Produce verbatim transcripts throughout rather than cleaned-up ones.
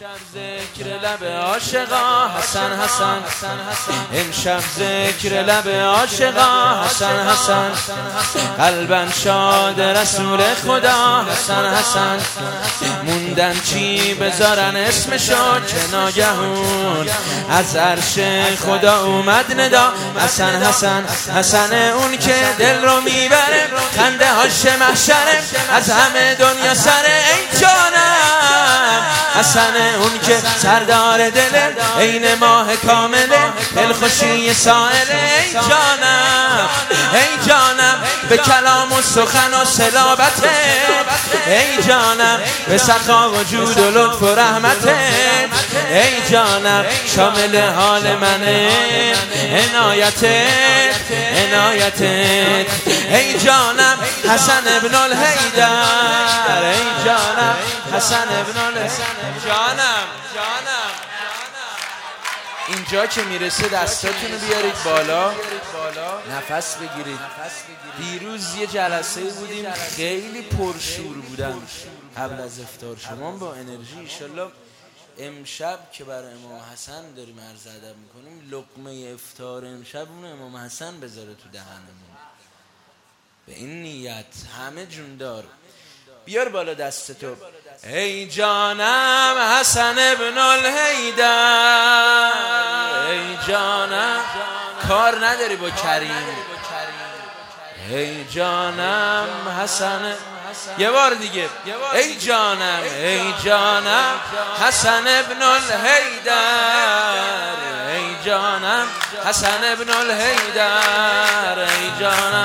ذکر لب عاشقا حسن حسن، امشب ذکر لب عاشقا حسن حسن، قلبم شاد رسول خدا حسن حسن، موندن چی بذارن اسمشو که ناگهون از عرش خدا اومد ندا حسن حسن، حسن اون که دل رو میبره خنده هاش محشره از همه دنیا سره ای جانم، حسن اون که سردار دله عین ماه کامله دلخوشی سائله ای جانم، ای جانم به کلام و سخن و صلابته، ای جانم به سخا و جود و لطف و رحمته، ای جانم شامل حال منه عنایته عنایته، ای جانم حسن ابن الحیدر، ای جانم حسن ابن الحیدر، جانم جانم اینجا که میرسه دستاتونو بیارید بالا نفس بگیرید. دیروز یه جلسه بودیم خیلی پرشور بودن قبل از افطار، شما با انرژی انشالله امشب که برای امام حسن داریم عرض ادب میکنیم لقمه افطار امشب اون امام حسن بذاره تو دهنمون به این نیت همه جوندار. بیار بالا دستتو. ای جانم حسن ابن الحیدر، ای جانم کار نداری با کریم، ای جانم حسن، یه بار دیگه ای جانم ای جانم حسن ابن الحیدر، ای جانم حسن ابن الحیدر، ای جانم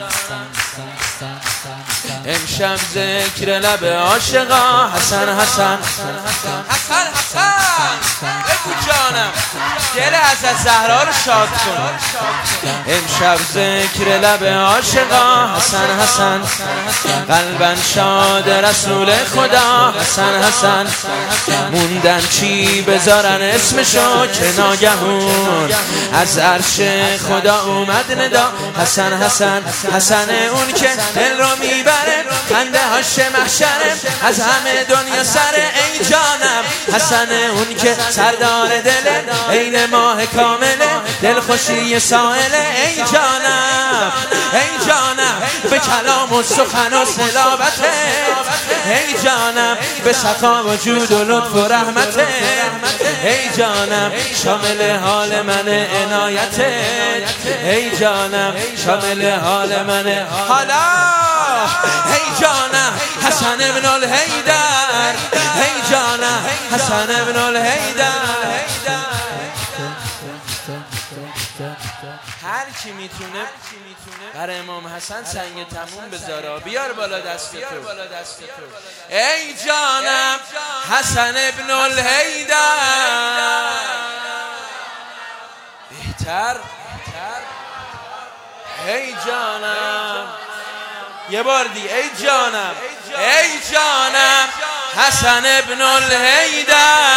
امشب ذکر لب عاشقا حسن حسن حسن حسن بگو جانم دل حضرت زهرا رو شاد کن. امشب ذکر لب عاشقا حسن حسن، قلبم شاد رسول خدا حسن حسن، موندن چی بذارن اسمشو که ناگهون از عرش خدا اومد ندا حسن حسن، حسن اون که دل رو میبره خنده هاش محشره از همه دنیا سره ای جانم، حسن اون که سردار دله عین ماه کامله دلخوشی سائله ای جانم، ای جانم به کلام و سخن و صلابته، ای جانم به سخا و جود و لطف و رحمته، ای جانم شامل حال من عنایته، ای جانم شامل حال من حالا، ای جانم حسن ابن الحیدر، ای جانم حسن ابن الحیدر. هر کی میتونه برای امام حسن سنگ تموم بذاره. بیار بالا دست تو. ای جانم حسن ابن الحیدر، بهتر ای جانم یه بار دی ای جانم ای جانم حسن ابن الحیدر،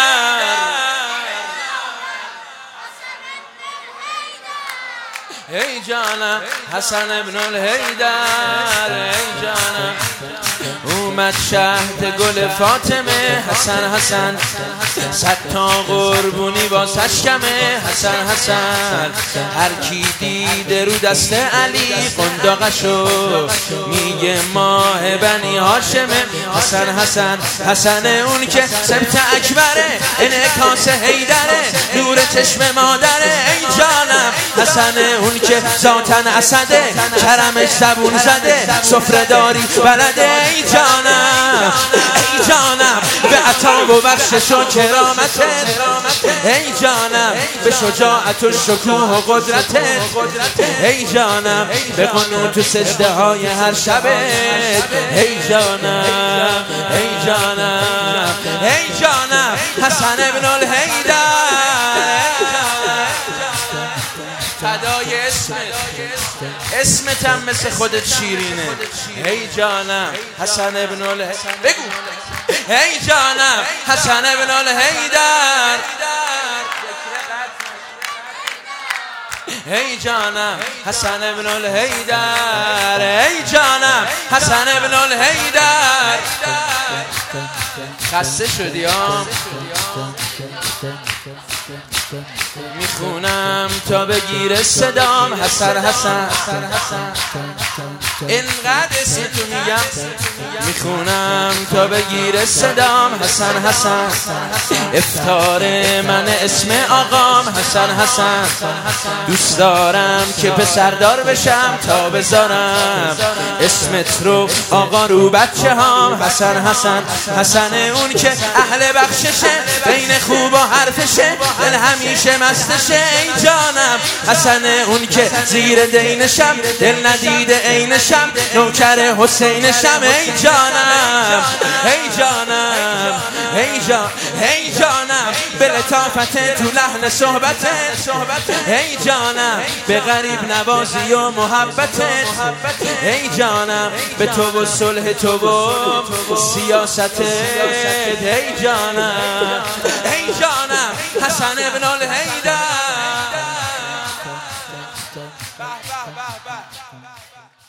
ای جانم حسن ابن الحیدر، ای جانم اومد شهد گل فاطمه حسن حسن، صد تا قربونی واسش کمه حسن حسن، هر کی دیده رو دست علی قنداقشو میگه ماه بنی هاشمه حسن حسن، حسن اون که سبت اکبره انعکاس حیدره نور چشم مادره، ای جانم حسن اون که ذاتن اسده کرمش زبون زده سفره داری بلده، ای جانم ای جانم به عطا و بخشش و کرامته، ای جانم به شجاعت و شکوه و قدرته، ای جانم به قنوت و سجده های هر شبه، ای جانم ای جانم ای جانم حسن ابن الحیدر، فدای اسمت اسمت هم مثل خودت شیرینه، ای جانم حسن ابن الحیدر، بگو ای جانم حسن ابن الحیدر، ای جانم حسن ابن الحیدر، ای جانم حسن ابن الحیدر. خسته شدی ها؟ میخونم تا بگیره صدام حسن حسن، اینقدر اسمتو میگم. میخونم تا بگیره صدام حسن حسن، افطار من اسم آقام حسن حسن. دوست دارم که پسردار بشم تا بذارم اسمت رو آقا رو بچه هام حسن حسن. حسن اون که اهل بخششه، بین خوب و حرفشه، دل همیشه مستشه. ای جانم حسن اون که زیر دینشم، دل ندیده عینشم، نوکر حسینشم. ای جانم ای جانم ای جان ای جانم به لطافت تو لحن صحبتت. ای جانم به غریب نوازی و محبتت. ای جانم به تو و صلح تو و سیاستت. ای جانم ای جانم حسن ابن الحیدر.